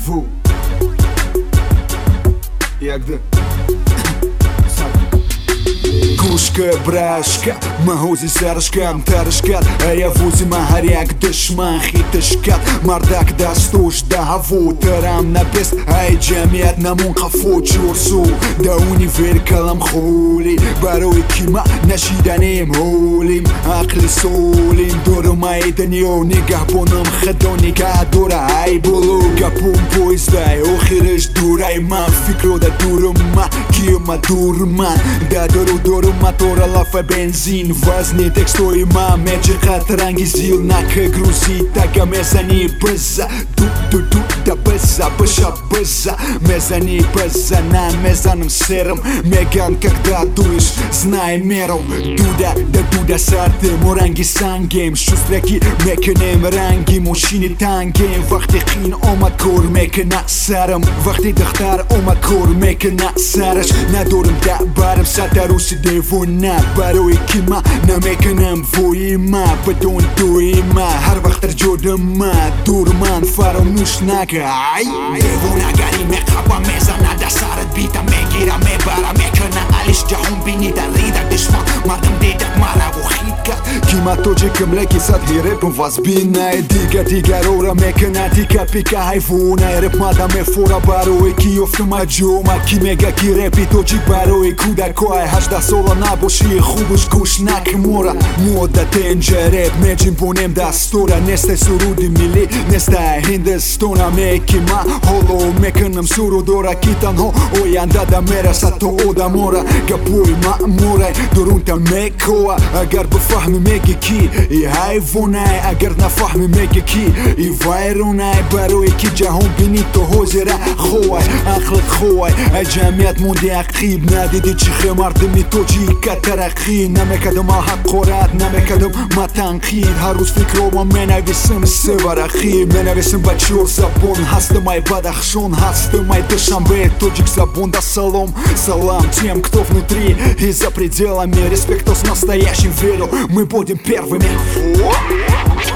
Ву Ягда Кушка, брашка, магузи сарышкам тарышкат Ая вузима харяк дышман хитышкат Мардак дастуш дагаву тарам напес Ай джамият намун хафу чурсу Да универ калам хулим Барои кима нашиданем хулим Ақли сулим Дурумай данио нигах бонам хадо нигах дура Ай булу гапум поиздай Охирыш дурай ман Фикро да дурума Кима дурман Да дуру мотора лафа бензин Вазни текстой ма меджи хатранги зил Нака грузи така мезани база Ду да база баша база Мезани база на мезаным серым Меган когда дуешь знай меру Дуда сарты моранги сангем Шустряки мекенем ранги мужчини тангем Вахти хин омад кор мекена сарым Вахти дахтар омад кор мекена сараш Надорым да барым сатаруси Вона барои кима намеканам воима Батон дуима ҳар вақт дар ҷодама дурман фаромӯш нагай Девона гари меқаба мезанада сарат бита мегира мебара мекана алиш ҷаҳон бинида рида душман мардам дедак мараву хит кард кима тоҷикам леки сад ҳирепм вазбинай дигарора мекана тика пика ҳайвонай реп мада мефора барои ки ёфтума ҷома ки мега ки репи тоҷик барои кӯдакоай 18 сола набоши хубуш гӯш накмора мода тенҷереб меҷимбонем дастура нестай суруди миллӣ нестай ҳиндистона мекима ҳоло мекунам сурудора ки танҳо ояндада мерасад то одамора гапои маъмурай дурунта мекоа агар бифаҳми меги ки и ҳайвонай агар нафаҳми меги ки и вайронай барои ки ҷаҳон бинӣ то ҳозира хоай ақли хоай ҷамъият монди ақиб надиди чӣ хе мардими тоҷика тараққӣ намекардам ҳақорат намекардам ма танқид ҳар рӯз фикрома менависам севарақӣ менависам ба чор забон ҳастам ай бадахшон ҳастам ай душанбе тоҷик забон да салом тем кто внутри и за пределами респект с настоящим верю мы будем первыми